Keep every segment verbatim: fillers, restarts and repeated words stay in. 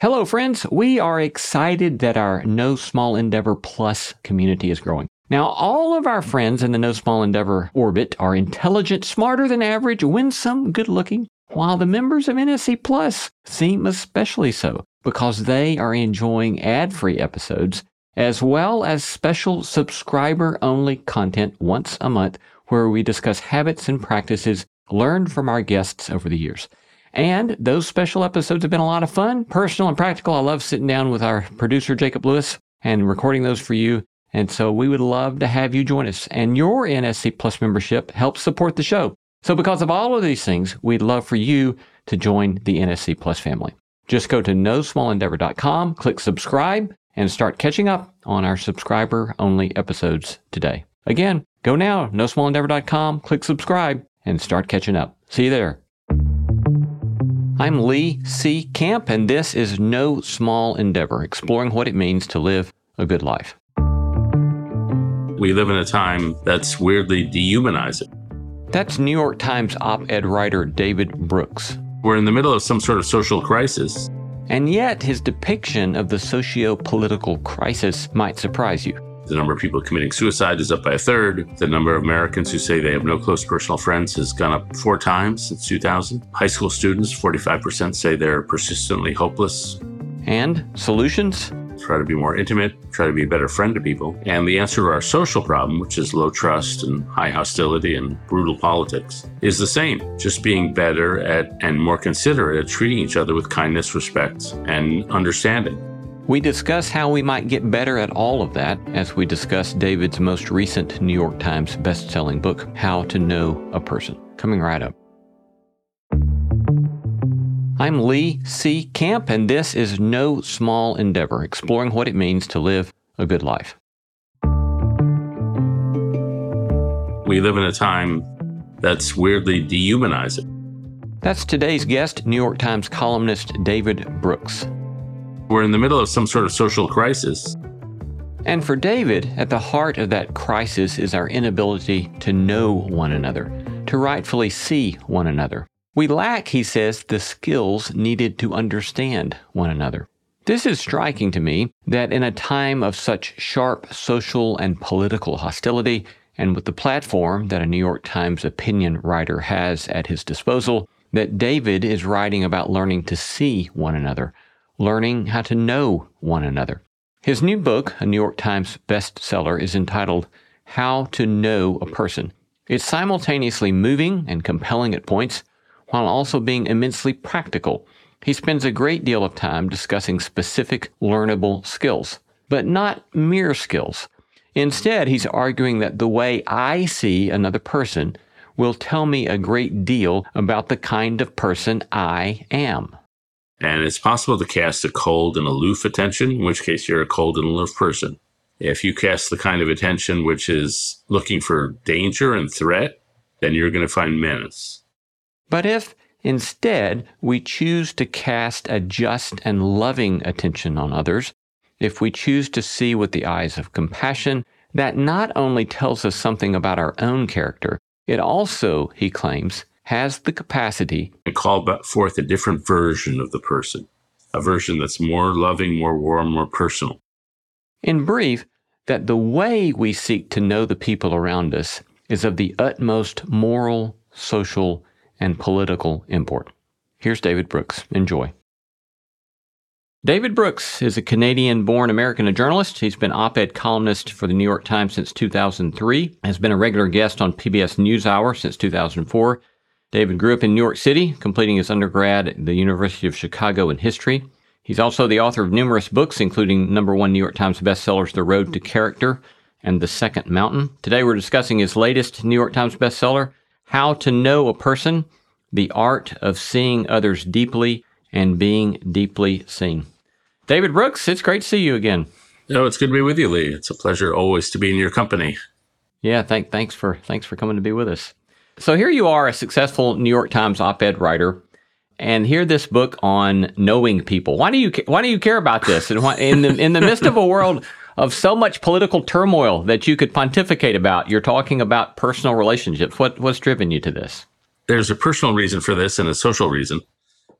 Hello, friends. We are excited that our No Small Endeavor Plus community is growing. Now, all of our friends in the No Small Endeavor orbit are intelligent, smarter than average, winsome, good-looking, while the members of N S C Plus seem especially so because they are enjoying ad-free episodes as well as special subscriber-only content once a month where we discuss habits and practices learned from our guests over the years. And those special episodes have been a lot of fun, personal and practical. I love sitting down with our producer, Jacob Lewis, and recording those for you. And so we would love to have you join us. And your N S C Plus membership helps support the show. So because of all of these things, we'd love for you to join the N S C Plus family. Just go to no small endeavor dot com, click subscribe, and start catching up on our subscriber-only episodes today. Again, go now, no small endeavor dot com, click subscribe, and start catching up. See you there. I'm Lee C. Camp, and this is No Small Endeavor, exploring what it means to live a good life. We live in a time that's weirdly dehumanizing. That's New York Times op-ed writer David Brooks. We're in the middle of some sort of social crisis. And yet, his depiction of the socio-political crisis might surprise you. The number of people committing suicide is up by a third. The number of Americans who say they have no close personal friends has gone up four times since two thousand. High school students, forty-five percent say they're persistently hopeless. And solutions? Try to be more intimate, try to be a better friend to people. And the answer to our social problem, which is low trust and high hostility and brutal politics, is the same. Just being better at and more considerate at treating each other with kindness, respect, and understanding. We discuss how we might get better at all of that as we discuss David's most recent New York Times best-selling book, How to Know a Person. Coming right up. I'm Lee C. Camp, and this is No Small Endeavor, exploring what it means to live a good life. We live in a time that's weirdly dehumanizing. That's today's guest, New York Times columnist David Brooks. We're in the middle of some sort of social crisis. And for David, at the heart of that crisis is our inability to know one another, to rightfully see one another. We lack, he says, the skills needed to understand one another. This is striking to me that in a time of such sharp social and political hostility, and with the platform that a New York Times opinion writer has at his disposal, that David is writing about learning to see one another, learning how to know one another. His new book, a New York Times bestseller, is entitled How to Know a Person. It's simultaneously moving and compelling at points, while also being immensely practical. He spends a great deal of time discussing specific learnable skills, but not mere skills. Instead, he's arguing that the way I see another person will tell me a great deal about the kind of person I am. And it's possible to cast a cold and aloof attention, in which case you're a cold and aloof person. If you cast the kind of attention which is looking for danger and threat, then you're going to find menace. But if, instead, we choose to cast a just and loving attention on others, if we choose to see with the eyes of compassion, that not only tells us something about our own character, it also, he claims, has the capacity to call forth a different version of the person, a version that's more loving, more warm, more personal. In brief, that the way we seek to know the people around us is of the utmost moral, social, and political import. Here's David Brooks. Enjoy. David Brooks is a Canadian-born American journalist. He's been op-ed columnist for the New York Times since two thousand three, has been a regular guest on P B S NewsHour since two thousand four. David grew up in New York City, completing his undergrad at the University of Chicago in history. He's also the author of numerous books, including number one New York Times bestsellers, The Road to Character and The Second Mountain. Today we're discussing his latest New York Times bestseller, How to Know a Person, The Art of Seeing Others Deeply and Being Deeply Seen. David Brooks, it's great to see you again. No, it's good to be with you, Lee. It's a pleasure always to be in your company. Yeah, thank, thanks for thanks for coming to be with us. So here you are, a successful New York Times op-ed writer, and here this book on knowing people. Why do you why do you care about this? And why, in the in the midst of a world of so much political turmoil that you could pontificate about, you're talking about personal relationships. What what's driven you to this? There's a personal reason for this and a social reason.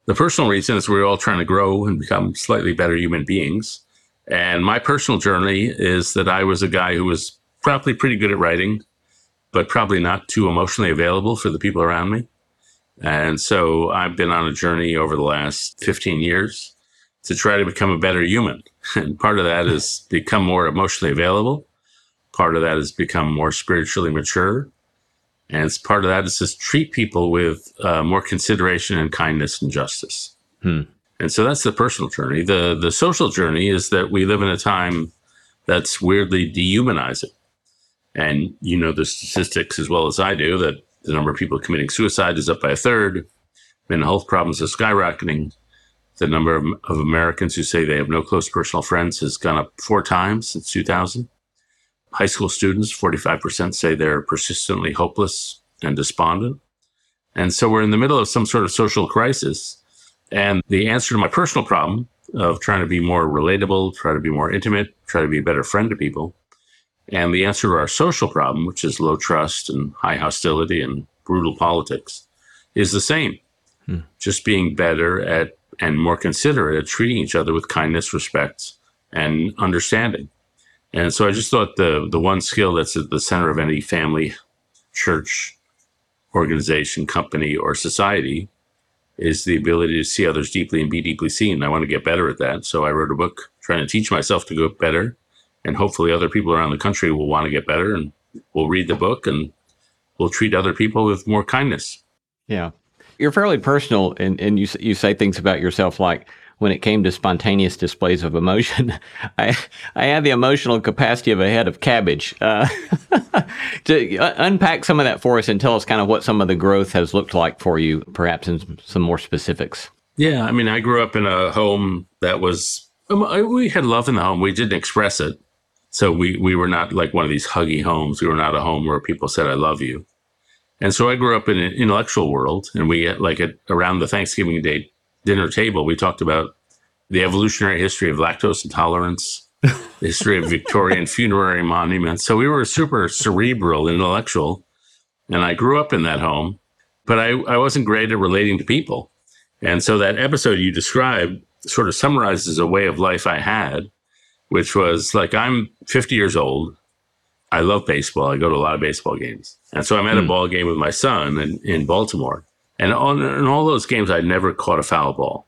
The personal reason is we're all trying to grow and become slightly better human beings. And my personal journey is that I was a guy who was probably pretty good at writing, but probably not too emotionally available for the people around me. And so I've been on a journey over the last fifteen years to try to become a better human. And part of that is become more emotionally available. Part of that is become more spiritually mature. And it's part of that is just treat people with uh, more consideration and kindness and justice. Hmm. And so that's the personal journey. The the social journey is that we live in a time that's weirdly dehumanizing. And you know the statistics as well as I do that the number of people committing suicide is up by a third. Mental health problems are skyrocketing. The number of, of Americans who say they have no close personal friends has gone up four times since two thousand. High school students, forty-five percent say they're persistently hopeless and despondent. And so we're in the middle of some sort of social crisis. And the answer to my personal problem of trying to be more relatable, try to be more intimate, try to be a better friend to people, and the answer to our social problem, which is low trust and high hostility and brutal politics, is the same. Hmm. Just being better at and more considerate at treating each other with kindness, respect, and understanding. And so I just thought the the one skill that's at the center of any family, church, organization, company, or society is the ability to see others deeply and be deeply seen. I want to get better at that. So I wrote a book trying to teach myself to get better. And hopefully other people around the country will want to get better and will read the book and will treat other people with more kindness. Yeah. You're fairly personal, and, and you you say things about yourself like, when it came to spontaneous displays of emotion, I I had the emotional capacity of a head of cabbage. Uh, to uh, unpack some of that for us and tell us kind of what some of the growth has looked like for you, perhaps in some more specifics. Yeah, I mean, I grew up in a home that was, we had love in the home. We didn't express it. So we, we were not like one of these huggy homes. We were not a home where people said, I love you. And so I grew up in an intellectual world, and we, like at around the Thanksgiving Day dinner table, we talked about the evolutionary history of lactose intolerance, the history of Victorian funerary monuments. So we were super cerebral, intellectual, and I grew up in that home, but I, I wasn't great at relating to people. And so that episode you described sort of summarizes a way of life I had, which was like, I'm fifty years old. I love baseball. I go to a lot of baseball games. And so I'm at mm. a ball game with my son in, in Baltimore. And on, in all those games, I'd never caught a foul ball.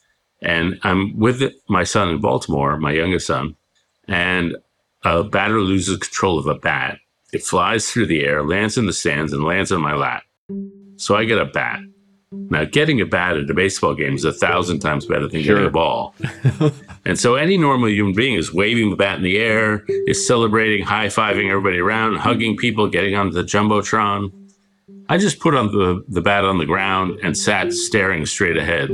And I'm with my son in Baltimore, my youngest son, and a batter loses control of a bat. It flies through the air, lands in the stands, and lands on my lap. So I get a bat. Now, getting a bat at a baseball game is a thousand times better than sure. getting a ball. And so any normal human being is waving the bat in the air, is celebrating, high-fiving everybody around, hugging people, getting on the Jumbotron. I just put on the, the bat on the ground and sat staring straight ahead.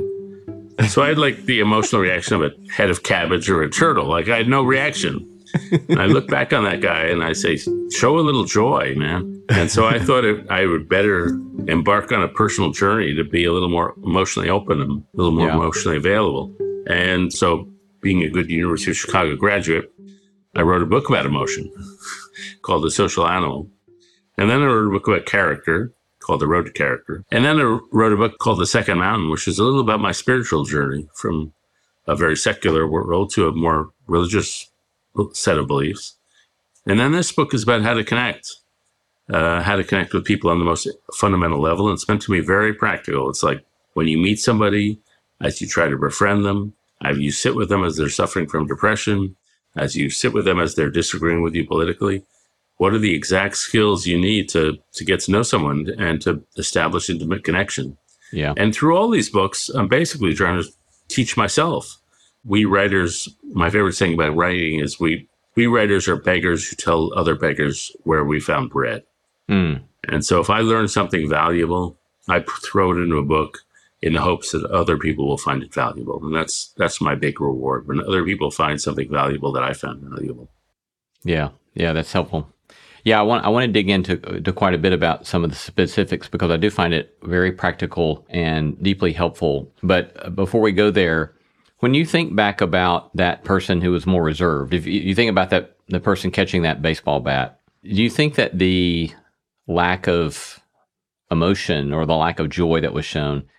So I had like the emotional reaction of a head of cabbage or a turtle. Like I had no reaction. And I look back on that guy and I say, show a little joy, man. And so I thought it, I would better embark on a personal journey to be a little more emotionally open and a little more yeah. emotionally available. And so being a good University of Chicago graduate, I wrote a book about emotion called The Social Animal. And then I wrote a book about character called The Road to Character. And then I wrote a book called The Second Mountain, which is a little about my spiritual journey from a very secular world to a more religious set of beliefs. And then this book is about how to connect, uh, how to connect with people on the most fundamental level. And it's meant to be very practical. It's like when you meet somebody, as you try to befriend them, as you sit with them as they're suffering from depression, as you sit with them as they're disagreeing with you politically, what are the exact skills you need to, to get to know someone and to establish intimate connection? Yeah. And through all these books, I'm basically trying to teach myself. We writers, my favorite thing about writing is we, we writers are beggars who tell other beggars where we found bread. Mm. And so if I learn something valuable, I throw it into a book in the hopes that other people will find it valuable. And that's, that's my big reward, when other people find something valuable that I found valuable. Yeah. Yeah, that's helpful. Yeah, I want I want to dig into to quite a bit about some of the specifics because I do find it very practical and deeply helpful. But before we go there, when you think back about that person who was more reserved, if you think about that the person catching that baseball bat, do you think that the lack of emotion or the lack of joy that was shown,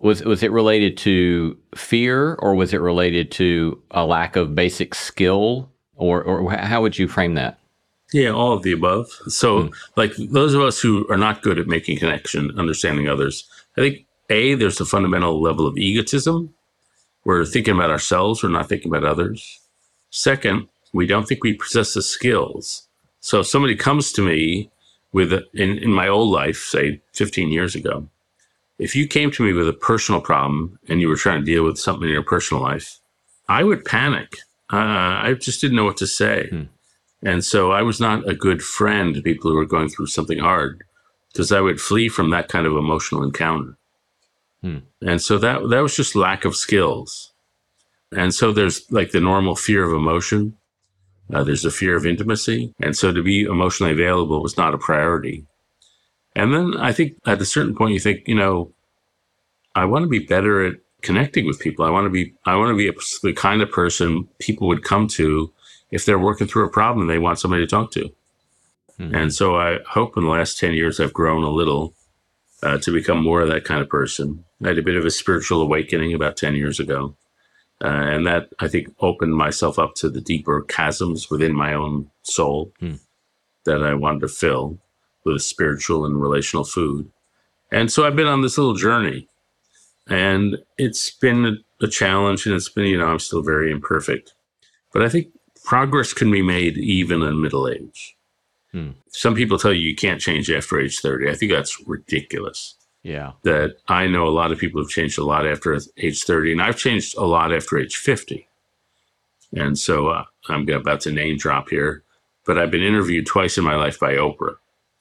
Was was it related to fear, or was it related to a lack of basic skill, or or how would you frame that? Yeah, all of the above. So, Hmm. like those of us who are not good at making connection, understanding others, I think A, there's a fundamental level of egotism. We're thinking about ourselves, we're not thinking about others. Second, we don't think we possess the skills. So if somebody comes to me with, a, in, in my old life, say fifteen years ago, if you came to me with a personal problem and you were trying to deal with something in your personal life, I would panic. Uh, I just didn't know what to say. Hmm. And so I was not a good friend to people who were going through something hard, because I would flee from that kind of emotional encounter. Hmm. And so that that was just lack of skills. And so there's like the normal fear of emotion. Uh, there's a fear of intimacy. And so to be emotionally available was not a priority. And then I think at a certain point you think, you know, I want to be better at connecting with people. I want to be I want to be a, the kind of person people would come to if they're working through a problem and they want somebody to talk to. Mm-hmm. And so I hope in the last ten years I've grown a little uh, to become more of that kind of person. I had a bit of a spiritual awakening about ten years ago. Uh, and that, I think, opened myself up to the deeper chasms within my own soul mm. that I wanted to fill with spiritual and relational food. And so I've been on this little journey. And it's been a challenge, and it's been, you know, I'm still very imperfect. But I think progress can be made even in middle age. Hmm. Some people tell you you can't change after age thirty. I think that's ridiculous. Yeah. That I know a lot of people have changed a lot after age thirty, and I've changed a lot after age fifty. And so uh, I'm about to name drop here, but I've been interviewed twice in my life by Oprah.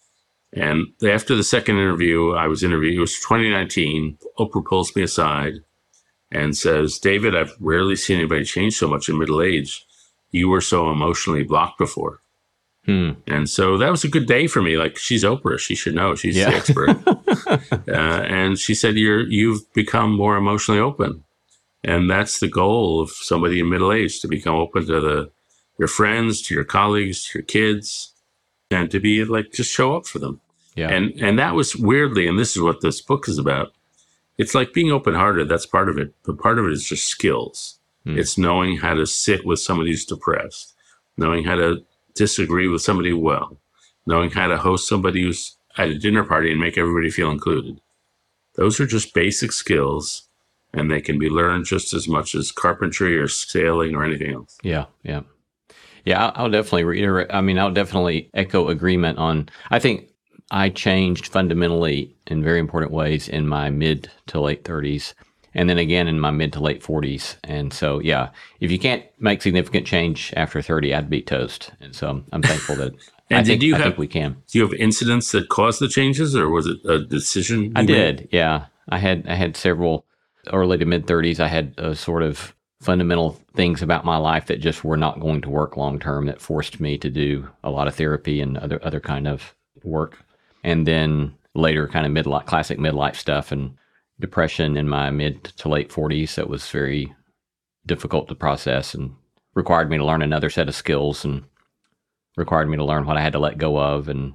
And after the second interview, I was interviewed, it was twenty nineteen, Oprah pulls me aside and says, David, I've rarely seen anybody change so much in middle age. You were so emotionally blocked before. Hmm. And so that was a good day for me. Like, she's Oprah. She should know. She's yeah. the expert. uh, and she said, You're, you've become more emotionally open. And that's the goal of somebody in middle age, to become open to the your friends, to your colleagues, to your kids, and to be like, just show up for them. Yeah. And and that was weirdly, and this is what this book is about. It's like being open-hearted. That's part of it. But part of it is just skills. Hmm. It's knowing how to sit with somebody who's depressed, knowing how to disagree with somebody well, knowing how to host somebody who's at a dinner party and make everybody feel included. Those are just basic skills, and they can be learned just as much as carpentry or sailing or anything else. Yeah, yeah. Yeah, I'll, I'll definitely reiterate. I mean, I'll definitely echo agreement on, I think I changed fundamentally in very important ways in my mid to late thirties, and then again in my mid to late forties. And so, yeah, if you can't make significant change after thirty, I'd be toast. And so I'm, I'm thankful that and I, did think, you I have, think we can. Do you have incidents that caused the changes, or was it a decision? I made? did, yeah. I had I had several early to mid thirties. I had a sort of fundamental things about my life that just were not going to work long term, that forced me to do a lot of therapy and other other kind of work. And then later kind of midlife, classic midlife stuff and depression in my mid to late forties that was very difficult to process and required me to learn another set of skills and required me to learn what I had to let go of, and,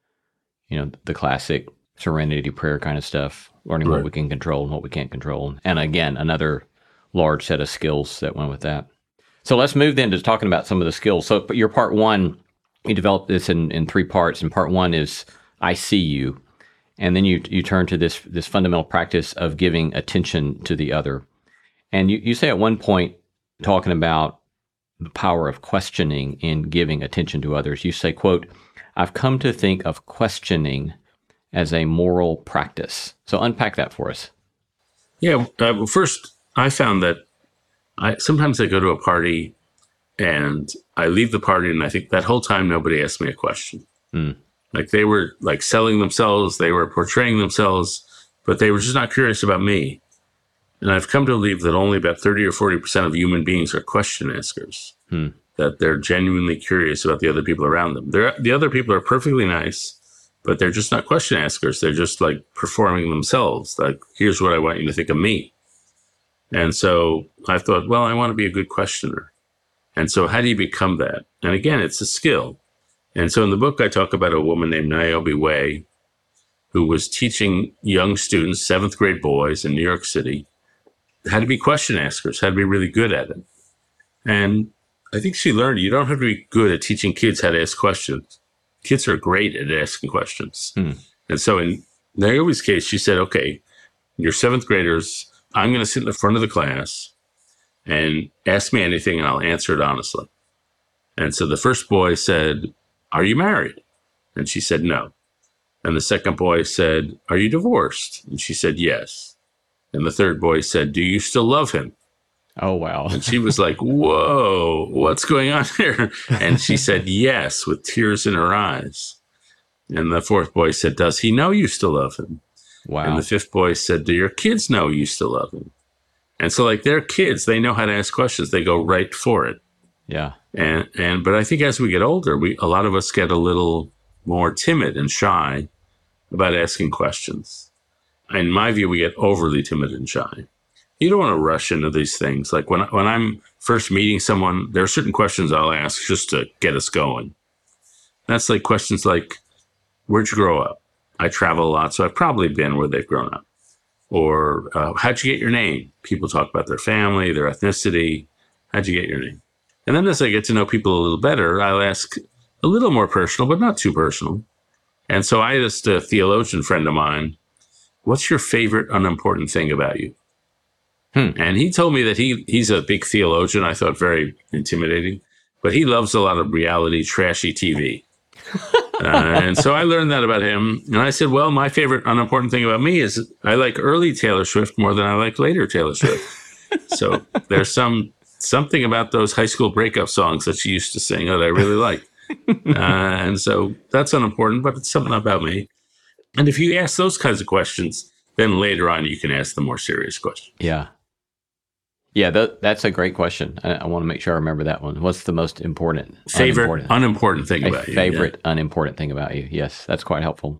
you know, the classic serenity prayer kind of stuff, learning right. what we can control and what we can't control. And again, another large set of skills that went with that. So let's move then to talking about some of the skills. So your part one, you developed this in, in three parts, and part one is I see you. And then you you turn to this this fundamental practice of giving attention to the other. And you, you say at one point, talking about the power of questioning in giving attention to others, you say, quote, I've come to think of questioning as a moral practice. So unpack that for us. Yeah, uh, well, first, I found that I sometimes I go to a party and I leave the party and I think that whole time nobody asked me a question. Mm. Like they were like selling themselves, they were portraying themselves, but they were just not curious about me. And I've come to believe that only about thirty or forty percent of human beings are question askers, hmm. that they're genuinely curious about the other people around them. They're, the other people are perfectly nice, but they're just not question askers. They're just like performing themselves. Like, here's what I want you to think of me. And so I thought, well, I want to be a good questioner. And so how do you become that? And again, it's a skill. And so in the book, I talk about a woman named Niobe Way, who was teaching young students, seventh grade boys in New York City, how to be question askers, how to be really good at it. And I think she learned you don't have to be good at teaching kids how to ask questions. Kids are great at asking questions. Hmm. And so in Naomi's case, she said, okay, you're seventh graders. I'm going to sit in the front of the class and ask me anything and I'll answer it honestly. And so the first boy said, are you married? And she said, no. And the second boy said, are you divorced? And she said, yes. And the third boy said, do you still love him? Oh, wow. And she was like, whoa, what's going on here? And she said, yes, with tears in her eyes. And the fourth boy said, does he know you still love him? Wow. And the fifth boy said, do your kids know you still love him? And so like they're kids, they know how to ask questions. They go right for it. Yeah. And, and, but I think as we get older, we, a lot of us get a little more timid and shy about asking questions. In my view, we get overly timid and shy. You don't want to rush into these things. Like when, when I'm first meeting someone, there are certain questions I'll ask just to get us going. That's like questions like, where'd you grow up? I travel a lot, so I've probably been where they've grown up. Or uh, how'd you get your name? People talk about their family, their ethnicity. How'd you get your name? And then as I get to know people a little better, I'll ask a little more personal, but not too personal. And so I asked a theologian friend of mine, what's your favorite unimportant thing about you? Hmm. And he told me that he he's a big theologian. I thought very intimidating, but he loves a lot of reality, trashy T V. uh, and so I learned that about him. And I said, well, my favorite unimportant thing about me is I like early Taylor Swift more than I like later Taylor Swift. So there's some something about those high school breakup songs that she used to sing that I really like. Uh, and so that's unimportant, but it's something about me. And if you ask those kinds of questions, then later on you can ask the more serious questions. Yeah. Yeah, that, that's a great question. I, I want to make sure I remember that one. What's the most important? Favorite unimportant, unimportant thing about you? Favorite yeah. unimportant thing about you. Yes, that's quite helpful.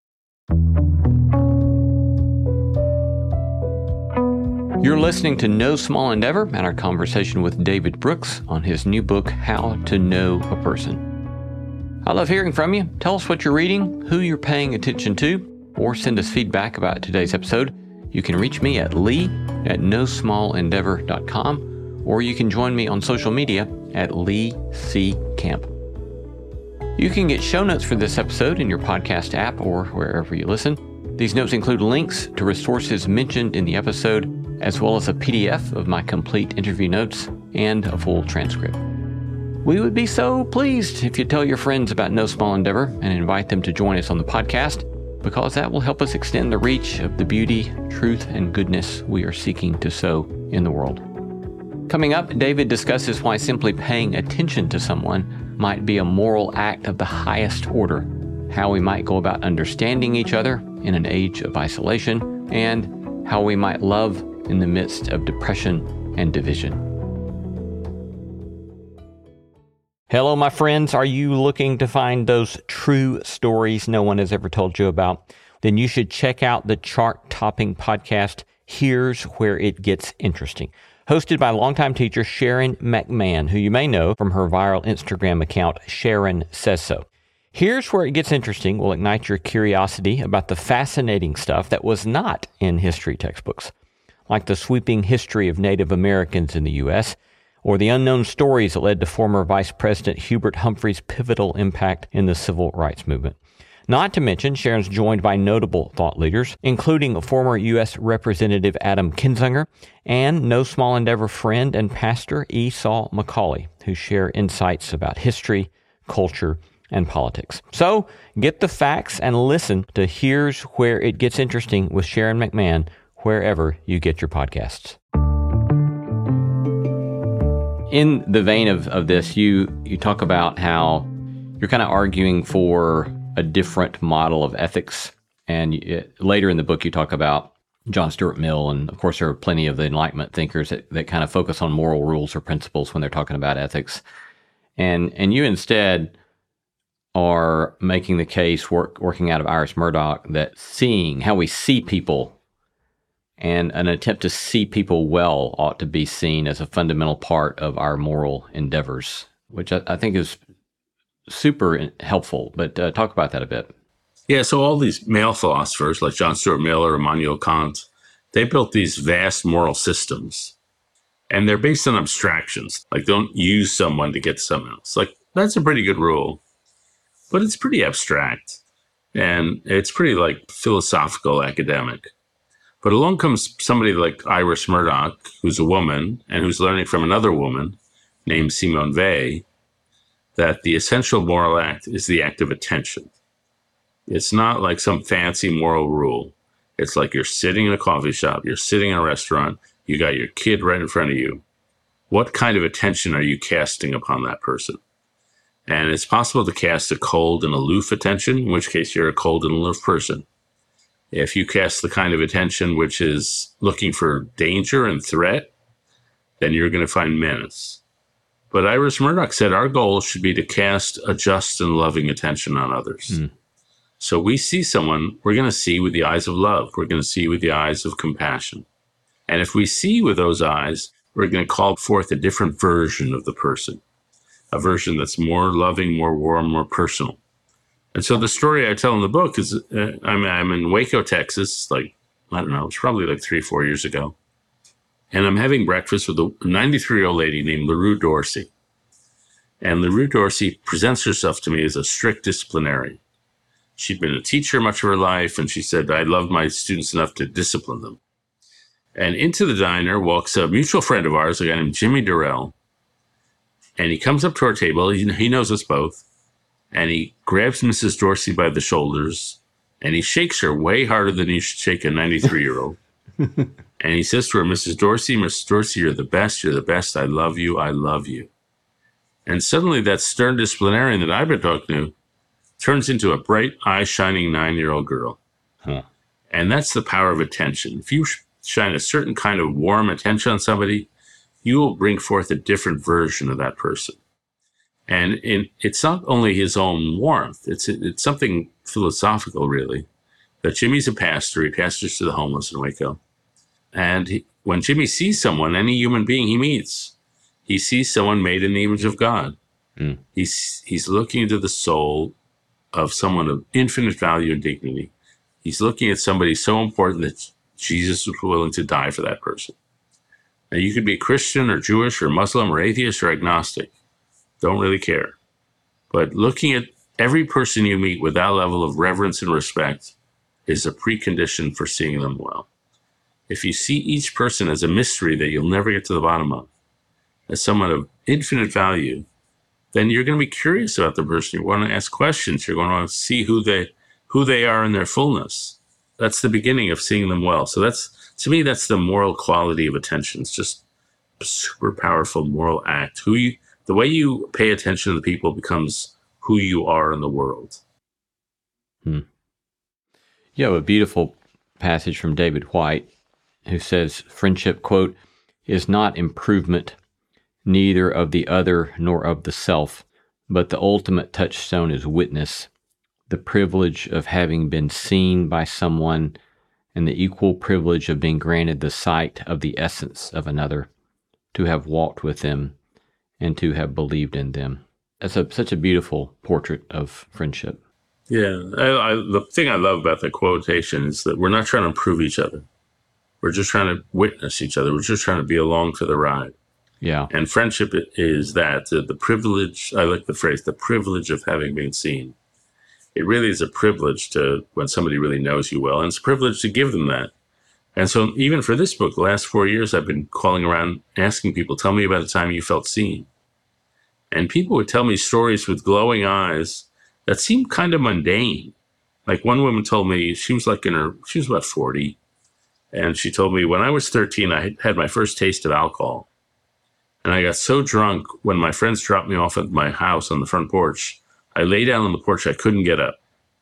You're listening to No Small Endeavor and our conversation with David Brooks on his new book, How to Know a Person. I love hearing from you. Tell us what you're reading, who you're paying attention to, or send us feedback about today's episode. You can reach me at lee at no small endeavor dot com, or you can join me on social media at Lee C. Camp. You can get show notes for this episode in your podcast app or wherever you listen. These notes include links to resources mentioned in the episode, as well as a P D F of my complete interview notes and a full transcript. We would be so pleased if you tell your friends about No Small Endeavor and invite them to join us on the podcast, because that will help us extend the reach of the beauty, truth, and goodness we are seeking to sow in the world. Coming up, David discusses why simply paying attention to someone might be a moral act of the highest order, how we might go about understanding each other in an age of isolation, and how we might love in the midst of depression and division. Hello, my friends. Are you looking to find those true stories no one has ever told you about? Then you should check out the chart-topping podcast, Here's Where It Gets Interesting, hosted by longtime teacher Sharon McMahon, who you may know from her viral Instagram account, Sharon Says So. Here's Where It Gets Interesting will ignite your curiosity about the fascinating stuff that was not in history textbooks, like the sweeping history of Native Americans in the U S, or the unknown stories that led to former Vice President Hubert Humphrey's pivotal impact in the civil rights movement. Not to mention, Sharon's joined by notable thought leaders, including former U S Representative Adam Kinzinger and No Small Endeavor friend and pastor Esau McCauley, who share insights about history, culture, and politics. So get the facts and listen to Here's Where It Gets Interesting with Sharon McMahon, wherever you get your podcasts. In the vein of, of this, you, you talk about how you're kind of arguing for a different model of ethics. And you, later in the book, you talk about John Stuart Mill. And of course, there are plenty of the Enlightenment thinkers that, that kind of focus on moral rules or principles when they're talking about ethics. And, and you instead are making the case, work, working out of Iris Murdoch, that seeing how we see people and an attempt to see people well ought to be seen as a fundamental part of our moral endeavors, which I, I think is super helpful. But uh, talk about that a bit. Yeah, so all these male philosophers like John Stuart Mill or Immanuel Kant, they built these vast moral systems. And they're based on abstractions. Like, don't use someone to get someone else. Like, that's a pretty good rule. But it's pretty abstract. And it's pretty, like, philosophical, academic. But along comes somebody like Iris Murdoch, who's a woman, and who's learning from another woman named Simone Weil, that the essential moral act is the act of attention. It's not like some fancy moral rule. It's like you're sitting in a coffee shop, you're sitting in a restaurant, you got your kid right in front of you. What kind of attention are you casting upon that person? And it's possible to cast a cold and aloof attention, in which case you're a cold and aloof person. If you cast the kind of attention which is looking for danger and threat, then you're going to find menace. But Iris Murdoch said our goal should be to cast a just and loving attention on others. Mm. So we see someone, we're going to see with the eyes of love. We're going to see with the eyes of compassion. And if we see with those eyes, we're going to call forth a different version of the person, a version that's more loving, more warm, more personal. And so the story I tell in the book is uh, I'm, I'm in Waco, Texas, like, I don't know, it's probably like three, four years ago. And I'm having breakfast with a ninety-three-year-old lady named LaRue Dorsey. And LaRue Dorsey presents herself to me as a strict disciplinarian. She'd been a teacher much of her life, and she said, I loved my students enough to discipline them. And into the diner walks a mutual friend of ours, a guy named Jimmy Durrell. And he comes up to our table. He, he knows us both. And he grabs Missus Dorsey by the shoulders. And he shakes her way harder than he should shake a ninety-three-year-old. And he says to her, Missus Dorsey, Missus Dorsey, you're the best. You're the best. I love you. I love you. And suddenly that stern disciplinarian that I've been talking to turns into a bright, eye-shining nine-year-old girl. Huh. And that's the power of attention. If you shine a certain kind of warm attention on somebody, you will bring forth a different version of that person. And in, it's not only his own warmth, it's it's something philosophical, really. That Jimmy's a pastor, he pastors to the homeless in Waco. And he, when Jimmy sees someone, any human being he meets, he sees someone made in the image of God. Mm. He's he's looking into the soul of someone of infinite value and dignity. He's looking at somebody so important that Jesus was willing to die for that person. Now, you could be Christian or Jewish or Muslim or atheist or agnostic. Don't really care. But looking at every person you meet with that level of reverence and respect is a precondition for seeing them well. If you see each person as a mystery that you'll never get to the bottom of, as someone of infinite value, then you're going to be curious about the person. You want to ask questions. You're going to want to see who they who they are in their fullness. That's the beginning of seeing them well. So that's, to me, that's the moral quality of attention. It's just a super powerful moral act. Who you, the way you pay attention to the people becomes who you are in the world. Hmm. You have a beautiful passage from David White, who says, friendship, quote, is not improvement, neither of the other nor of the self, but the ultimate touchstone is witness, the privilege of having been seen by someone, and the equal privilege of being granted the sight of the essence of another, to have walked with them, and to have believed in them. That's a, such a beautiful portrait of friendship. Yeah, I, I, the thing I love about that quotation is that we're not trying to improve each other. We're just trying to witness each other. We're just trying to be along for the ride. Yeah. And friendship is that, uh, the privilege, I like the phrase, the privilege of having been seen. It really is a privilege to, when somebody really knows you well, and it's a privilege to give them that. And so even for this book, the last four years, I've been calling around, asking people, tell me about a time you felt seen. And people would tell me stories with glowing eyes that seemed kind of mundane. Like one woman told me, she was like in her, she was about forty. And she told me, when I was thirteen, I had my first taste of alcohol. And I got so drunk when my friends dropped me off at my house on the front porch, I lay down on the porch, I couldn't get up.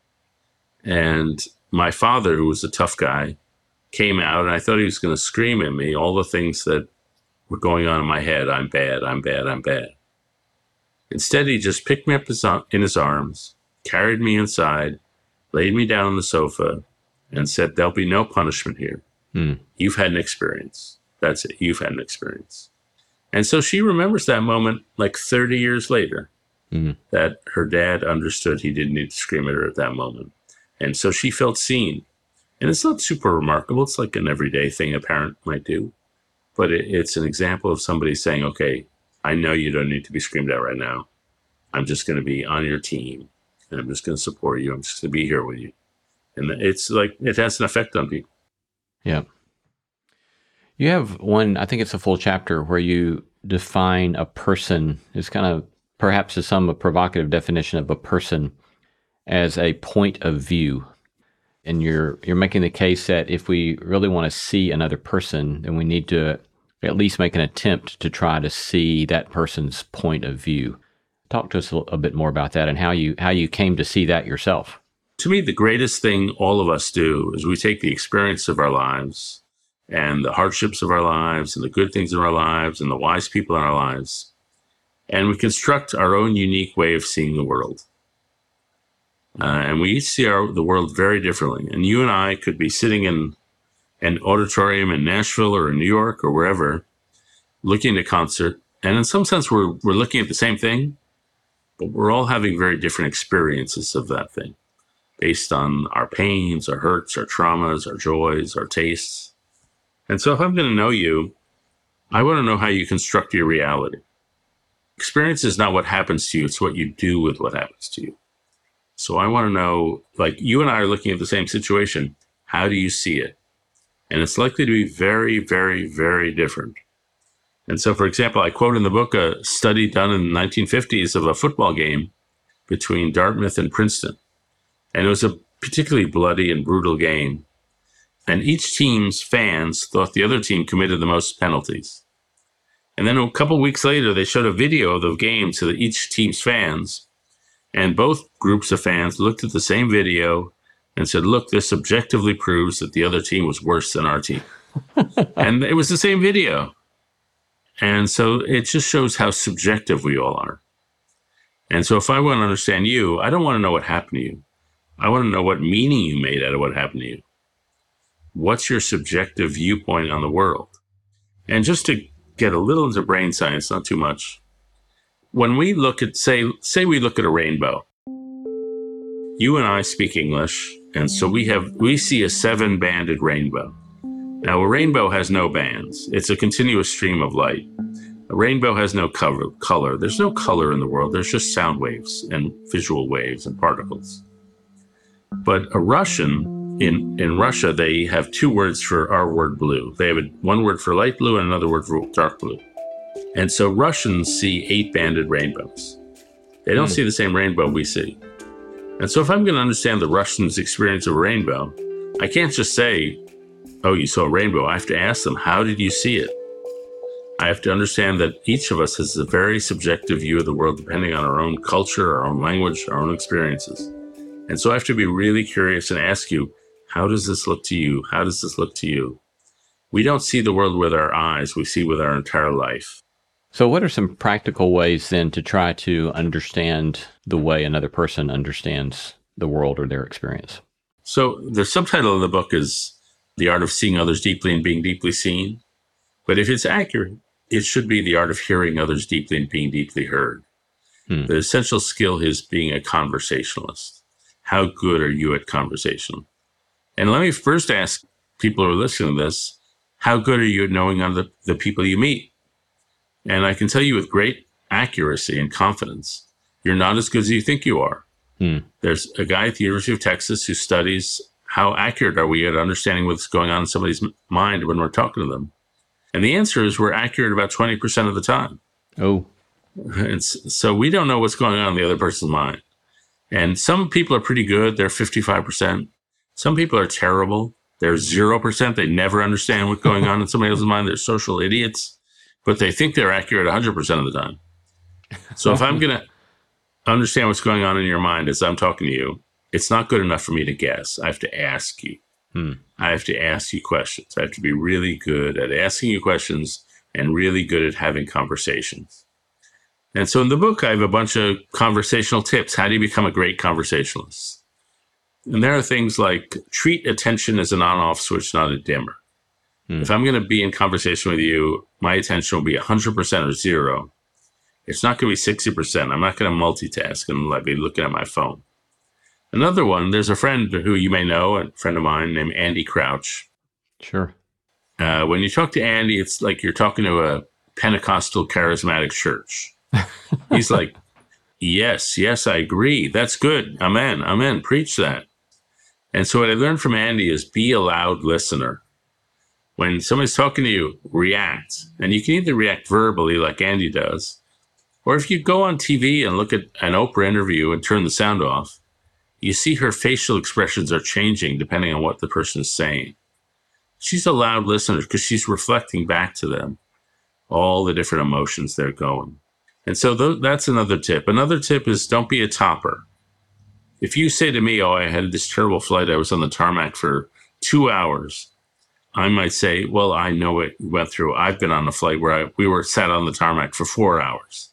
And my father, who was a tough guy, came out, and I thought he was going to scream at me all the things that were going on in my head. I'm bad, I'm bad, I'm bad. Instead, he just picked me up in his arms, carried me inside, laid me down on the sofa, and said, there'll be no punishment here. Hmm. You've had an experience. That's it. You've had an experience. And so she remembers that moment like thirty years later, hmm. that her dad understood he didn't need to scream at her at that moment. And so she felt seen. And it's not super remarkable. It's like an everyday thing a parent might do. But it, it's an example of somebody saying, okay, I know you don't need to be screamed at right now. I'm just going to be on your team. And I'm just going to support you. I'm just going to be here with you. And it's like, it has an effect on people. Yeah. You have one, I think it's a full chapter where you define a person. It's kind of perhaps to some a provocative definition of a person as a point of view. And you're you're making the case that if we really want to see another person, then we need to at least make an attempt to try to see that person's point of view. Talk to us a, a bit more about that and how you how you came to see that yourself. To me, the greatest thing all of us do is we take the experience of our lives and the hardships of our lives and the good things in our lives and the wise people in our lives, and we construct our own unique way of seeing the world. Uh, and we each see our, the world very differently. And you and I could be sitting in an auditorium in Nashville or in New York or wherever, looking at a concert. And in some sense, we're, we're looking at the same thing, but we're all having very different experiences of that thing based on our pains, our hurts, our traumas, our joys, our tastes. And so if I'm going to know you, I want to know how you construct your reality. Experience is not what happens to you. It's what you do with what happens to you. So I want to know, like you and I are looking at the same situation. How do you see it? And it's likely to be very, very, very different. And so, for example, I quote in the book a study done in the nineteen fifties of a football game between Dartmouth and Princeton. And it was a particularly bloody and brutal game. And each team's fans thought the other team committed the most penalties. And then a couple weeks later, they showed a video of the game to each team's fans. And both groups of fans looked at the same video and said, look, this objectively proves that the other team was worse than our team. And it was the same video. And so it just shows how subjective we all are. And so if I want to understand you, I don't want to know what happened to you. I want to know what meaning you made out of what happened to you. What's your subjective viewpoint on the world? And just to get a little into brain science, not too much. When we look at, say, say we look at a rainbow, you and I speak English, and so we have, we see a seven-banded rainbow. Now, a rainbow has no bands. It's a continuous stream of light. A rainbow has no cover, color. There's no color in the world. There's just sound waves and visual waves and particles. But a Russian, in, in Russia, they have two words for our word blue. They have a, one word for light blue and another word for dark blue. And so Russians see eight-banded rainbows. They don't mm. see the same rainbow we see. And so if I'm going to understand the Russians' experience of a rainbow, I can't just say, oh, you saw a rainbow. I have to ask them, how did you see it? I have to understand that each of us has a very subjective view of the world depending on our own culture, our own language, our own experiences. And so I have to be really curious and ask you, how does this look to you? How does this look to you? We don't see the world with our eyes. We see with our entire life. So what are some practical ways then to try to understand the way another person understands the world or their experience? So the subtitle of the book is The Art of Seeing Others Deeply and Being Deeply Seen. But if it's accurate, it should be the art of hearing others deeply and being deeply heard. Hmm. The essential skill is being a conversationalist. How good are you at conversation? And let me first ask people who are listening to this, how good are you at knowing other, the people you meet? And I can tell you with great accuracy and confidence, you're not as good as you think you are. Hmm. There's a guy at the University of Texas who studies how accurate are we at understanding what's going on in somebody's mind when we're talking to them. And the answer is we're accurate about twenty percent of the time. Oh. And so we don't know what's going on in the other person's mind. And some people are pretty good. They're fifty-five percent. Some people are terrible. They're zero percent. They never understand what's going on in somebody else's mind. They're social idiots. But they think they're accurate one hundred percent of the time. So if I'm going to understand what's going on in your mind as I'm talking to you, it's not good enough for me to guess. I have to ask you. Hmm. I have to ask you questions. I have to be really good at asking you questions and really good at having conversations. And so in the book, I have a bunch of conversational tips. How do you become a great conversationalist? And there are things like treat attention as an on-off switch, not a dimmer. Hmm. If I'm going to be in conversation with you, my attention will be one hundred percent or zero. It's not going to be sixty percent. I'm not going to multitask and like be looking at my phone. Another one, there's a friend who you may know, a friend of mine named Andy Crouch. Sure. Uh, when you talk to Andy, it's like you're talking to a Pentecostal charismatic church. He's like, yes, yes, I agree. That's good. Amen. Amen. Preach that. And so what I learned from Andy is be a loud listener. When somebody's talking to you, react. And you can either react verbally like Andy does, or if you go on T V and look at an Oprah interview and turn the sound off, you see her facial expressions are changing depending on what the person is saying. She's a loud listener because she's reflecting back to them all the different emotions they're going. And so th- that's another tip. Another tip is don't be a topper. If you say to me, oh, I had this terrible flight, I was on the tarmac for two hours, I might say, well, I know what you went through. I've been on a flight where I, we were sat on the tarmac for four hours.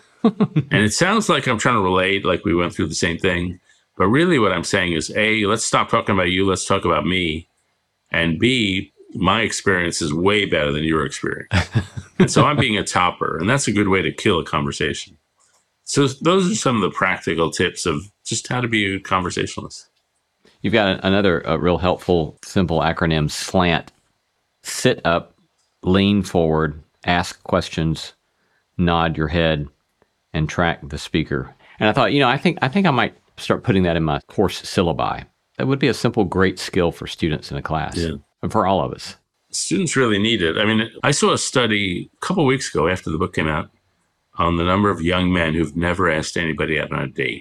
And it sounds like I'm trying to relate, like we went through the same thing. But really what I'm saying is, A, let's stop talking about you. Let's talk about me. And B, my experience is way better than your experience. And so I'm being a topper. And that's a good way to kill a conversation. So those are some of the practical tips of just how to be a conversationalist. You've got another uh, real helpful, simple acronym, SLANT. Sit up, lean forward, ask questions, nod your head, and track the speaker. And I thought, you know, I think I think I might start putting that in my course syllabi. That would be a simple, great skill for students in a class, yeah. and for all of us. Students really need it. I mean, I saw a study a couple of weeks ago after the book came out on the number of young men who've never asked anybody out on a date.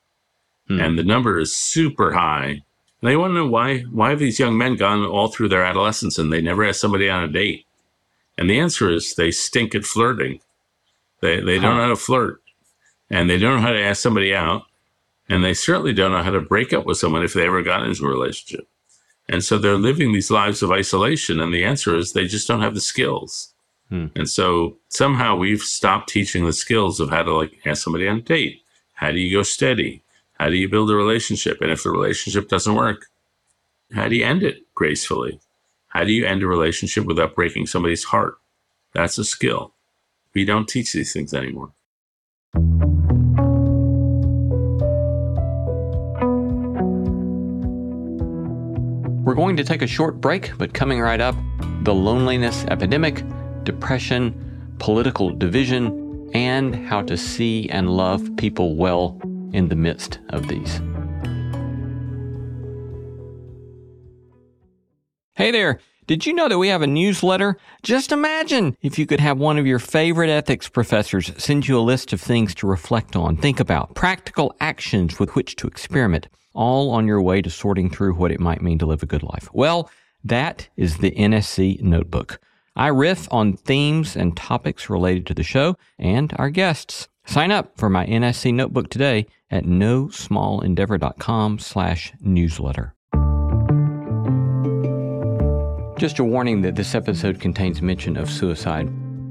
Hmm. And the number is super high. And they want to know why, why have these young men gone all through their adolescence and they never asked somebody on a date? And the answer is they stink at flirting. They they don't huh. know how to flirt. And they don't know how to ask somebody out. And they certainly don't know how to break up with someone if they ever got into a relationship. And so they're living these lives of isolation. And the answer is they just don't have the skills. Hmm. And so somehow we've stopped teaching the skills of how to like ask somebody on a date. How do you go steady? How do you build a relationship? And if the relationship doesn't work, how do you end it gracefully? How do you end a relationship without breaking somebody's heart? That's a skill. We don't teach these things anymore. We're going to take a short break, but coming right up, the loneliness epidemic, depression, political division, and how to see and love people well in the midst of these. Hey there! Did you know that we have a newsletter? Just imagine if you could have one of your favorite ethics professors send you a list of things to reflect on, think about, practical actions with which to experiment, all on your way to sorting through what it might mean to live a good life. Well, that is the N S C Notebook. I riff on themes and topics related to the show and our guests. Sign up for my N S C Notebook today at no small endeavor dot com slash newsletter. Just a warning that this episode contains mention of suicide.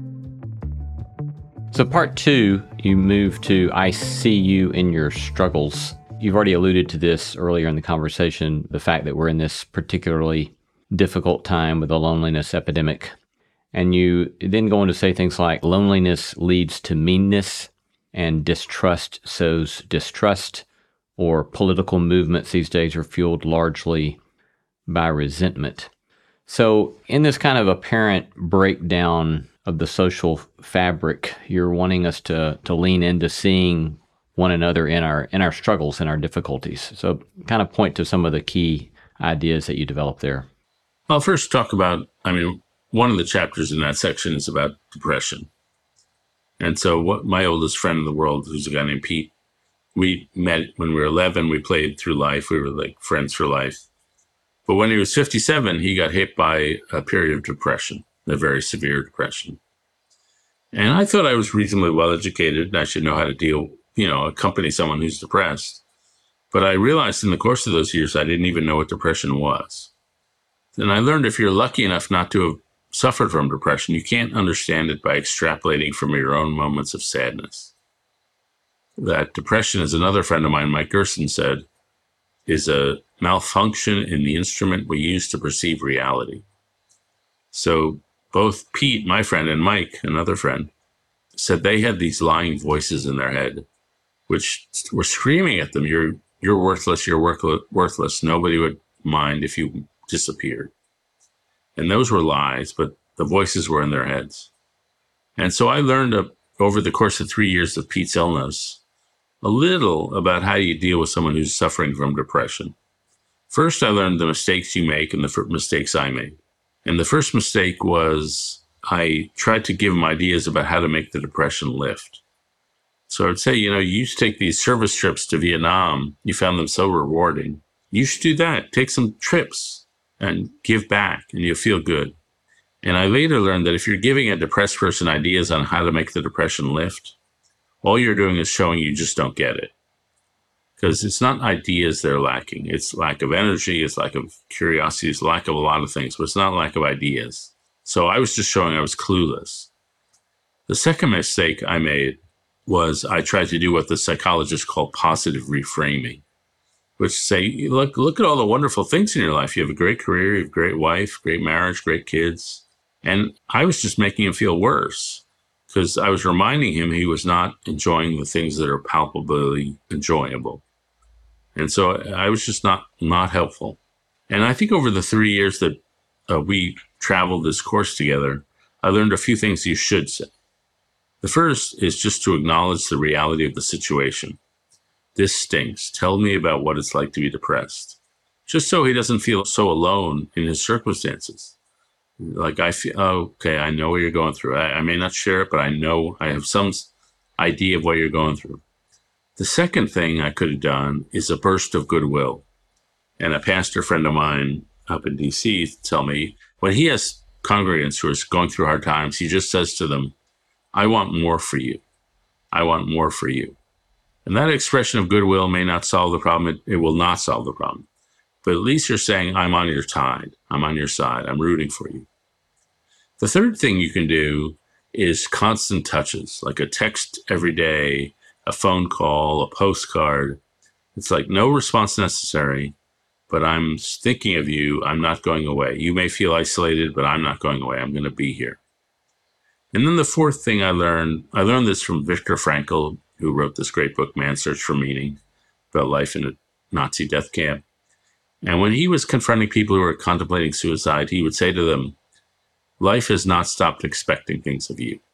So part two, you move to I see you in your struggles. You've already alluded to this earlier in the conversation, the fact that we're in this particularly difficult time with the loneliness epidemic. And you then go on to say things like loneliness leads to meanness and distrust sows distrust, or political movements these days are fueled largely by resentment. So in this kind of apparent breakdown of the social fabric, you're wanting us to to lean into seeing one another in our in our struggles and our difficulties. So kind of point to some of the key ideas that you develop there. I'll first talk about, I mean, one of the chapters in that section is about depression. And so what my oldest friend in the world, who's a guy named Pete, we met when we were eleven. We played through life. We were like friends for life. But when he was fifty-seven, he got hit by a period of depression, a very severe depression. And I thought I was reasonably well educated and I should know how to deal, you know, accompany someone who's depressed. But I realized in the course of those years, I didn't even know what depression was. And I learned if you're lucky enough not to have suffered from depression, you can't understand it by extrapolating from your own moments of sadness. That depression, as another friend of mine, Mike Gerson, said, is a malfunction in the instrument we use to perceive reality. So both Pete, my friend, and Mike, another friend, said they had these lying voices in their head, which were screaming at them, you're you're worthless, you're work- worthless. Nobody would mind if you disappeared. And those were lies, but the voices were in their heads. And so I learned uh, over the course of three years of Pete's illness, a little about how you deal with someone who's suffering from depression. First, I learned the mistakes you make and the f- mistakes I made. And the first mistake was I tried to give him ideas about how to make the depression lift. So I would say, you know, you used to take these service trips to Vietnam. You found them so rewarding. You should do that. Take some trips and give back, and you'll feel good. And I later learned that if you're giving a depressed person ideas on how to make the depression lift, all you're doing is showing you just don't get it. Because it's not ideas they're lacking. It's lack of energy, it's lack of curiosity, it's lack of a lot of things, but it's not lack of ideas. So I was just showing I was clueless. The second mistake I made was I tried to do what the psychologists call positive reframing, which say, look, look at all the wonderful things in your life. You have a great career, you have a great wife, great marriage, great kids. And I was just making him feel worse because I was reminding him he was not enjoying the things that are palpably enjoyable. And so I was just not, not helpful. And I think over the three years that uh, we traveled this course together, I learned a few things you should say. The first is just to acknowledge the reality of the situation. This stinks. Tell me about what it's like to be depressed. Just so he doesn't feel so alone in his circumstances. Like I feel, oh, okay, I know what you're going through. I, I may not share it, but I know I have some idea of what you're going through. The second thing I could have done is a burst of goodwill. And a pastor friend of mine up in D C tell me, when he has congregants who are going through hard times, he just says to them, I want more for you. I want more for you. And that expression of goodwill may not solve the problem. It, it will not solve the problem. But at least you're saying, I'm on your side. I'm on your side. I'm rooting for you. The third thing you can do is constant touches, like a text every day, a phone call, a postcard. It's like no response necessary, but I'm thinking of you. I'm not going away. You may feel isolated, but I'm not going away. I'm going to be here. And then the fourth thing I learned, I learned this from Viktor Frankl, who wrote this great book, Man's Search for Meaning, about life in a Nazi death camp. And when he was confronting people who were contemplating suicide, he would say to them, life has not stopped expecting things of you.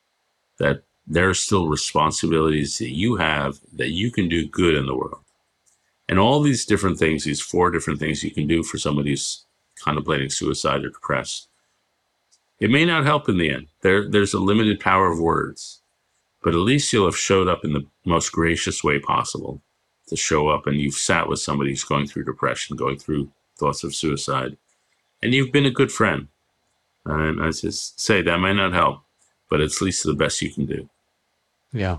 That there are still responsibilities that you have that you can do good in the world. And all these different things, these four different things you can do for somebody who's contemplating suicide or depressed. It may not help in the end. There, there's a limited power of words, but at least you'll have showed up in the most gracious way possible to show up, and you've sat with somebody who's going through depression, going through thoughts of suicide, and you've been a good friend. And I just say that might not help, but it's at least the best you can do. Yeah.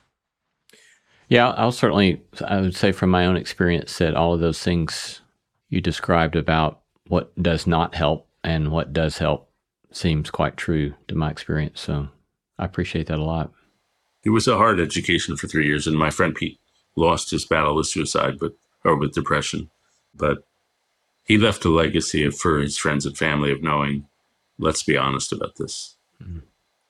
Yeah, I'll certainly, I would say from my own experience that all of those things you described about what does not help and what does help seems quite true to my experience. So I appreciate that a lot. It was a hard education for three years, and my friend Pete lost his battle with suicide, but or with depression. But he left a legacy of, for his friends and family of knowing, let's be honest about this. Mm-hmm.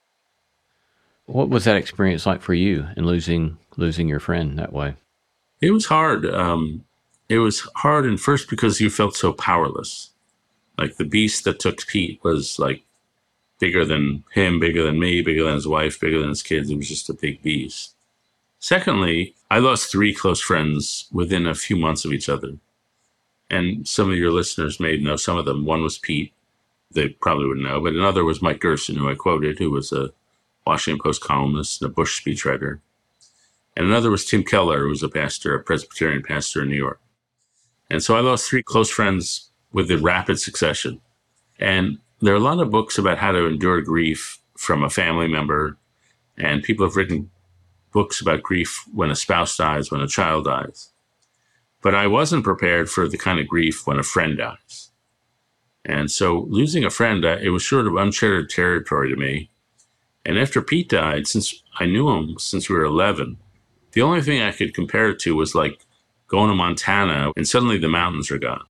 What was that experience like for you in losing losing your friend that way? It was hard. Um, it was hard, and first because you felt so powerless. Like the beast that took Pete was like bigger than him, bigger than me, bigger than his wife, bigger than his kids. It was just a big beast. Secondly, I lost three close friends within a few months of each other. And some of your listeners may know some of them. One was Pete. They probably wouldn't know. But another was Mike Gerson, who I quoted, who was a Washington Post columnist and a Bush speechwriter. And another was Tim Keller, who was a pastor, a Presbyterian pastor in New York. And so I lost three close friends with a rapid succession. And there are a lot of books about how to endure grief from a family member. And people have written books about grief when a spouse dies, when a child dies. But I wasn't prepared for the kind of grief when a friend dies. And so losing a friend, it was sort of uncharted territory to me. And after Pete died, since I knew him since we were eleven, the only thing I could compare it to was like going to Montana and suddenly the mountains are gone.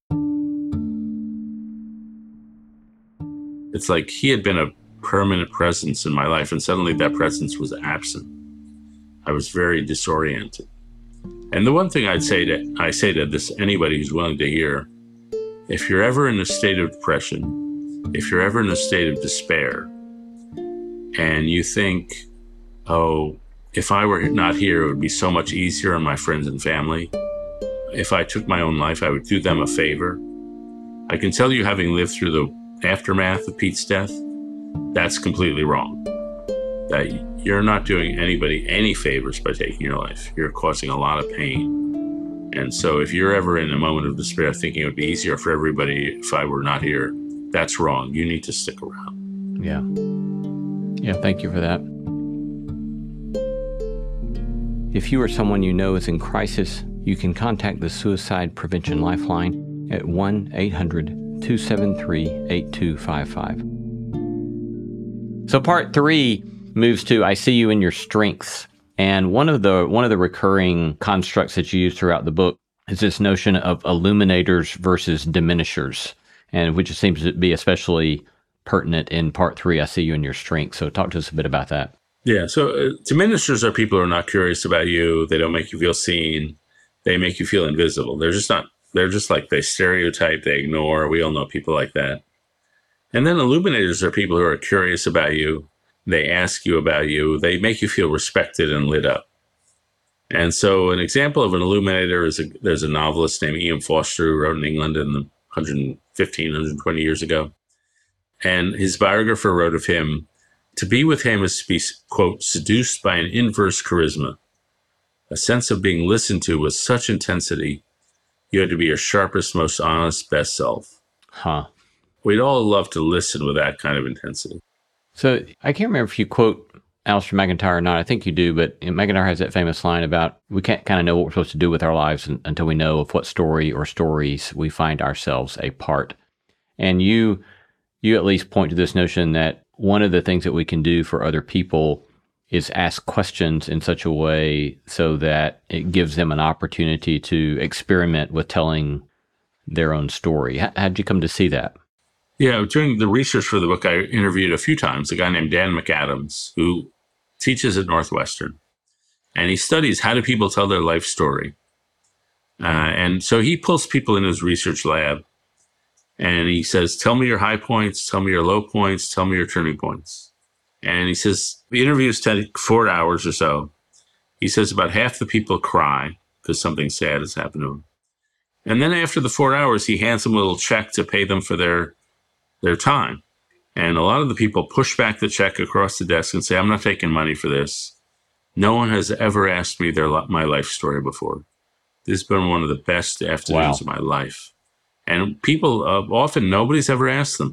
It's like he had been a permanent presence in my life, and suddenly that presence was absent. I was very disoriented. And the one thing I'd say to, I say to this, anybody who's willing to hear, if you're ever in a state of depression, if you're ever in a state of despair, and you think, oh, if I were not here, it would be so much easier on my friends and family. If I took my own life, I would do them a favor. I can tell you, having lived through the aftermath of Pete's death, that's completely wrong. That you're not doing anybody any favors by taking your life. You're causing a lot of pain. And so if you're ever in a moment of despair thinking it would be easier for everybody if I were not here, that's wrong. You need to stick around. Yeah. Yeah, thank you for that. If you or someone you know is in crisis, you can contact the Suicide Prevention Lifeline at one eight hundred two seven three eight two five five. So part three moves to I see you in your strengths. And one of the one of the recurring constructs that you use throughout the book is this notion of illuminators versus diminishers, and which seems to be especially pertinent in part three, I see you in your strengths. So talk to us a bit about that. Yeah, so uh, diminishers are people who are not curious about you. They don't make you feel seen. They make you feel invisible. They're just not, they're just like, they stereotype, they ignore. We all know people like that. And then illuminators are people who are curious about you. They ask you about you. They make you feel respected and lit up. And so an example of an illuminator is a, there's a novelist named Ian Foster who wrote in England in the one hundred fifteen, one hundred twenty years ago. And his biographer wrote of him, to be with him is to be, quote, seduced by an inverse charisma, a sense of being listened to with such intensity, you had to be your sharpest, most honest, best self. Huh. We'd all love to listen with that kind of intensity. So I can't remember if you quote Alistair McIntyre or not. I think you do, but McIntyre has that famous line about we can't kind of know what we're supposed to do with our lives until we know of what story or stories we find ourselves a part. And you, you at least point to this notion that one of the things that we can do for other people is ask questions in such a way so that it gives them an opportunity to experiment with telling their own story. How did you come to see that? Yeah, during the research for the book, I interviewed a few times a guy named Dan McAdams, who teaches at Northwestern. And he studies how do people tell their life story. Uh, and so he pulls people in his research lab and he says, tell me your high points, tell me your low points, tell me your turning points. And he says, the interviews take four hours or so. He says about half the people cry because something sad has happened to them. And then after the four hours, he hands them a little check to pay them for their, their time. And a lot of the people push back the check across the desk and say, I'm not taking money for this. No one has ever asked me their my life story before. This has been one of the best afternoons wow. of my life. And people, uh, often nobody's ever asked them.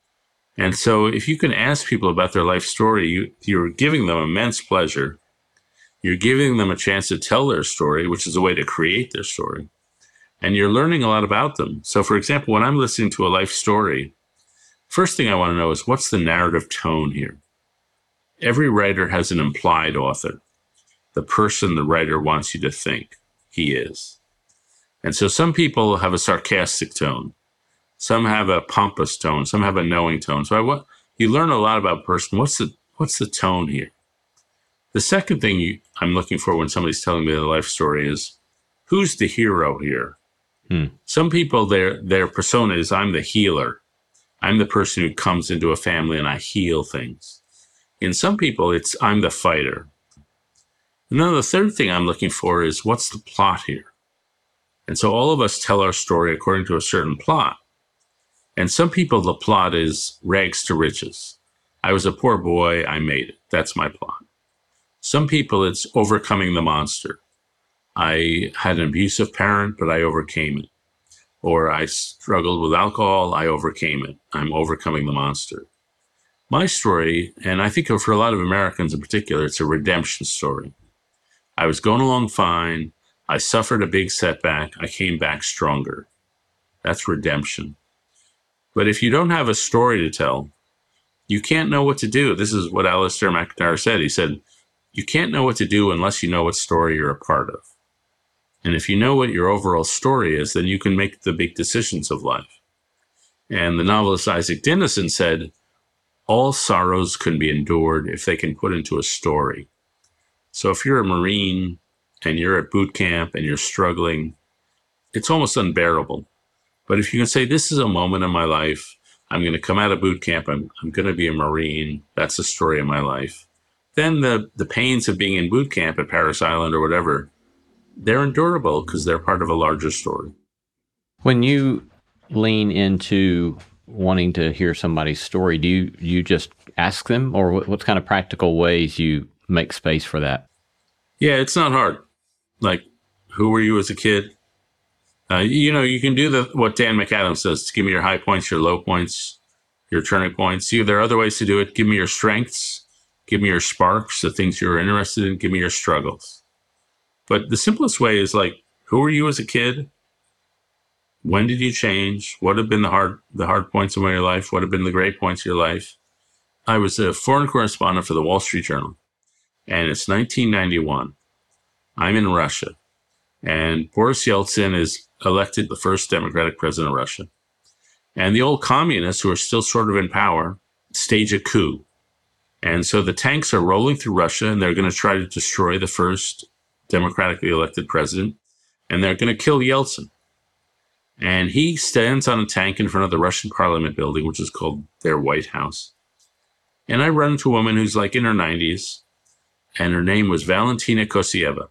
And so if you can ask people about their life story, you, you're giving them immense pleasure. You're giving them a chance to tell their story, which is a way to create their story. And you're learning a lot about them. So for example, when I'm listening to a life story, first thing I want to know is what's the narrative tone here? Every writer has an implied author, the person the writer wants you to think he is. And so some people have a sarcastic tone. Some have a pompous tone. Some have a knowing tone. So I want you learn a lot about a person. What's the what's the tone here? The second thing you, I'm looking for when somebody's telling me their life story is who's the hero here? Hmm. Some people, their their persona is I'm the healer. I'm the person who comes into a family and I heal things. In some people, it's I'm the fighter. And then the third thing I'm looking for is what's the plot here? And so all of us tell our story according to a certain plot. And some people, the plot is rags to riches. I was a poor boy, I made it. That's my plot. Some people, it's overcoming the monster. I had an abusive parent, but I overcame it. Or I struggled with alcohol, I overcame it. I'm overcoming the monster. My story, and I think for a lot of Americans in particular, it's a redemption story. I was going along fine. I suffered a big setback. I came back stronger. That's redemption. But if you don't have a story to tell, you can't know what to do. This is what Alistair McIntyre said. He said, you can't know what to do unless you know what story you're a part of. And if you know what your overall story is, then you can make the big decisions of life. And the novelist Isaac Dinesen said, all sorrows can be endured if they can put into a story. So if you're a Marine and you're at boot camp and you're struggling, it's almost unbearable. But if you can say, this is a moment in my life, I'm going to come out of boot camp, I'm, I'm going to be a Marine, that's the story of my life, then the, the pains of being in boot camp at Parris Island or whatever, they're endurable because they're part of a larger story. When you lean into wanting to hear somebody's story, do you, you just ask them, or what, what kind of practical ways you make space for that? Yeah, it's not hard. Like, who were you as a kid? Uh, you know, you can do the what Dan McAdams says, give me your high points, your low points, your turning points. See, there are other ways to do it. Give me your strengths. Give me your sparks, the things you're interested in. Give me your struggles. But the simplest way is like, who were you as a kid? When did you change? What have been the hard the hard points in your life? What have been the great points of your life? I was a foreign correspondent for the Wall Street Journal, and it's nineteen ninety-one. I'm in Russia, and Boris Yeltsin is elected the first Democratic president of Russia. And the old communists, who are still sort of in power, stage a coup. And so the tanks are rolling through Russia, and they're going to try to destroy the first democratically elected president, and they're going to kill Yeltsin. And he stands on a tank in front of the Russian Parliament building, which is called their White House. And I run into a woman who's like in her nineties, and her name was Valentina Kosieva.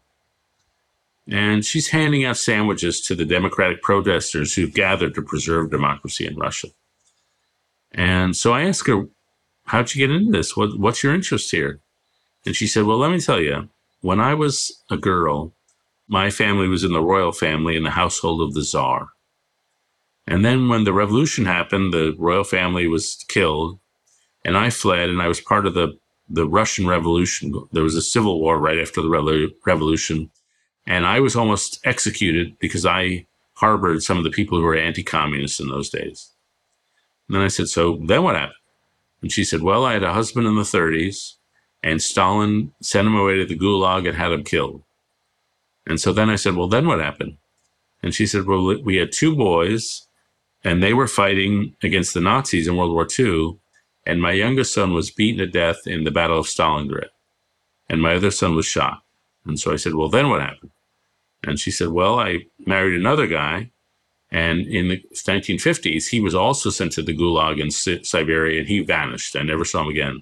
And she's handing out sandwiches to the Democratic protesters who've gathered to preserve democracy in Russia. And so I asked her, how'd you get into this? What, what's your interest here? And she said, well, let me tell you, when I was a girl, my family was in the royal family in the household of the Tsar. And then when the revolution happened, the royal family was killed, and I fled, and I was part of the, the Russian Revolution. There was a civil war right after the revol- revolution, and I was almost executed because I harbored some of the people who were anti-communist in those days. And then I said, so then what happened? And she said, well, I had a husband in the thirties, and Stalin sent him away to the Gulag and had him killed. And so then I said, well, then what happened? And she said, well, we had two boys, and they were fighting against the Nazis in World War Two, and my youngest son was beaten to death in the Battle of Stalingrad, and my other son was shot. And so I said, well, then what happened? And she said, well, I married another guy, and in the nineteen fifties, he was also sent to the Gulag in Siberia, and he vanished. I never saw him again.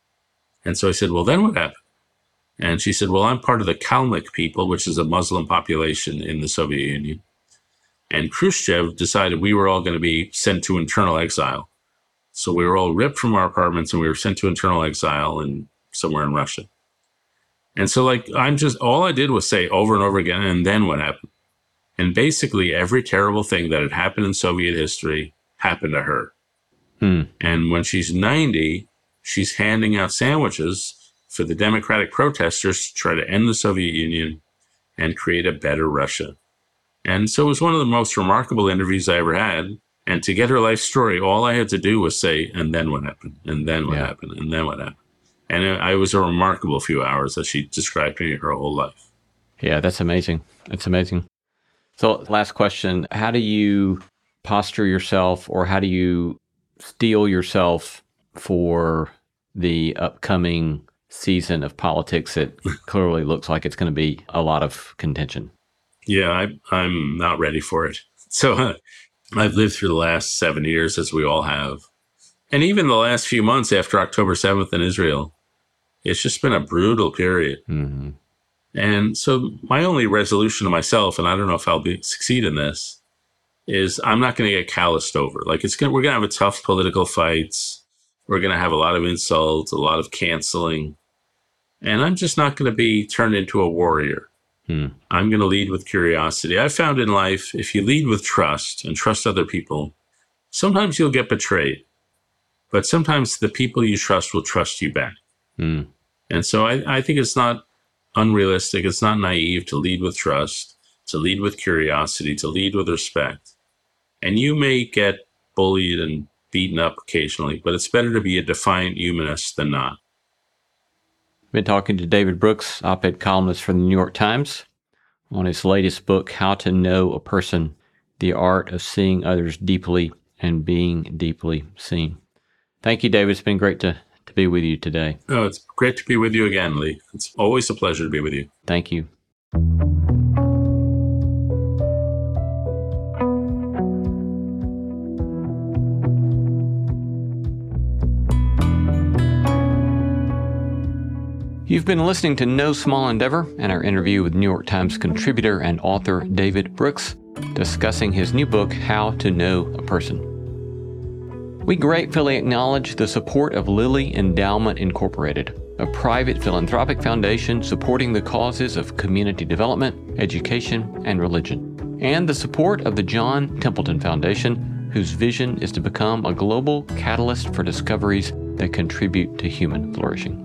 And so I said, well, then what happened? And she said, well, I'm part of the Kalmyk people, which is a Muslim population in the Soviet Union. And Khrushchev decided we were all going to be sent to internal exile. So we were all ripped from our apartments, and we were sent to internal exile in somewhere in Russia. And so, like, I'm just, all I did was say over and over again, and then what happened? And basically every terrible thing that had happened in Soviet history happened to her. Hmm. And when she's ninety, she's handing out sandwiches for the democratic protesters to try to end the Soviet Union and create a better Russia. And so it was one of the most remarkable interviews I ever had. And to get her life story, all I had to do was say, and then what happened? And then what yeah. happened? And then what happened? And it, it was a remarkable few hours that she described to me her whole life. Yeah, that's amazing. That's amazing. So last question, how do you posture yourself, or how do you steel yourself for the upcoming season of politics that clearly looks like it's going to be a lot of contention? Yeah, I, I'm not ready for it. So uh, I've lived through the last seven years, as we all have. And even the last few months after October seventh in Israel, it's just been a brutal period. Mm-hmm. And so my only resolution to myself, and I don't know if I'll be, succeed in this, is I'm not going to get calloused over. Like, it's gonna, we're going to have a tough political fights. We're going to have a lot of insults, a lot of canceling. And I'm just not going to be turned into a warrior. Hmm. I'm going to lead with curiosity. I found in life, if you lead with trust and trust other people, sometimes you'll get betrayed. But sometimes the people you trust will trust you back. Hmm. And so I, I think it's not unrealistic. It's not naive to lead with trust, to lead with curiosity, to lead with respect. And you may get bullied and beaten up occasionally, but it's better to be a defiant humanist than not. Been talking to David Brooks, op-ed columnist for the New York Times, on his latest book, How to Know a Person, The Art of Seeing Others Deeply and Being Deeply Seen. Thank you, David. It's been great to, to be with you today. Oh, it's great to be with you again, Lee. It's always a pleasure to be with you. Thank you. You've been listening to No Small Endeavor and our interview with New York Times contributor and author David Brooks, discussing his new book, How to Know a Person. We gratefully acknowledge the support of Lilly Endowment Incorporated, a private philanthropic foundation supporting the causes of community development, education, and religion, and the support of the John Templeton Foundation, whose vision is to become a global catalyst for discoveries that contribute to human flourishing.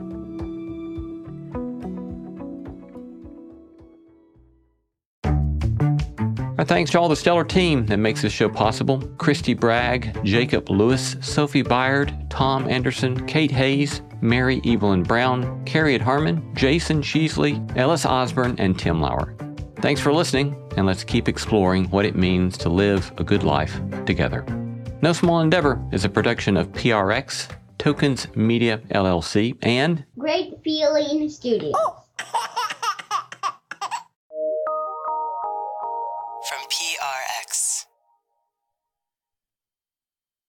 Our thanks to all the stellar team that makes this show possible. Christy Bragg, Jacob Lewis, Sophie Byard, Tom Anderson, Kate Hayes, Mary Evelyn Brown, Carriet Harmon, Jason Sheasley, Ellis Osborne, and Tim Lauer. Thanks for listening, and let's keep exploring what it means to live a good life together. No Small Endeavor is a production of P R X, Tokens Media L L C, and Great Feeling Studios. From P R X.